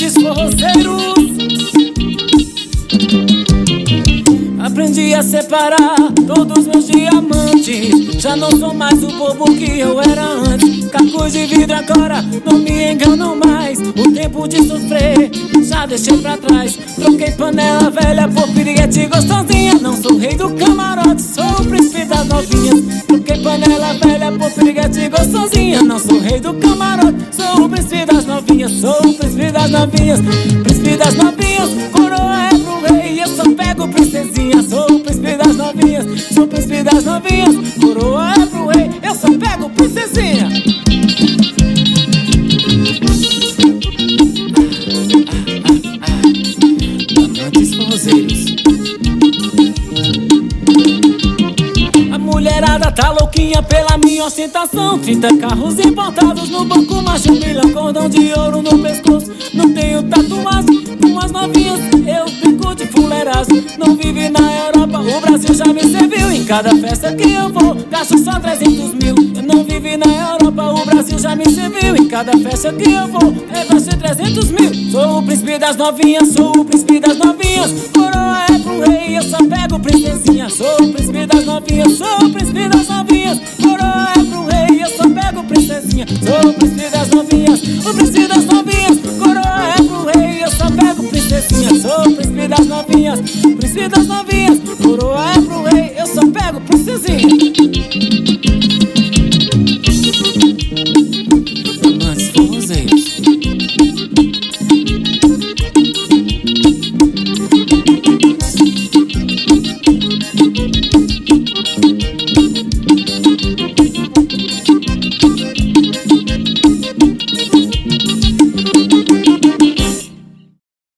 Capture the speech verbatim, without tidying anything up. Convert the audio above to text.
Amantes forrozeiros, aprendi a separar todos meus diamantes. Já não sou mais o bobo que eu era antes. Cacos de vidro agora não me enganam mais. O tempo de sofrer já deixei pra trás. Troquei panela velha por piriguete gostosinha. Não sou o rei do camarote, sou o príncipe das novinhas. Troquei panela velha por piriguete gostosinha. Não sou o rei do camarote, sou o príncipe das novinhas. Sou o príncipe das novinhas, príncipe das novinhas. Coroa é pro rei, eu só pego princesinha. Sou o príncipe das novinhas, sou o príncipe das novinhas. Coroa é pro rei, eu só pego princesinha. Amantes forrozeiros. A mulherada tá louquinha pela minha ostentação. Trinta carros importados no banco, mais de um milhão, cordão de ouro no pescoço. Não tenho tatuagem, com as novinhas eu fico de fuleiragem. Não vive na Europa, o Brasil já me serviu. Em cada festa que eu vou, gasto só trezentos mil. Eu não vive na Europa, o Brasil já me serviu. Em cada festa que eu vou, eu gasto trezentos mil. Sou o príncipe das novinhas, sou o príncipe das novinhas. Coroa é pro rei, eu só pego princesinha. Sou o príncipe das novinhas, sou o príncipe das novinhas. Coroa é pro rei, eu só pego princesinha. Sou o príncipe das novinhas, o príncipe das novinhas. Coroa é pro rei, eu só pego princesinha. Sou o príncipe das novinhas, príncipe das novinhas. Coroa é pro rei, eu só pego princesinha.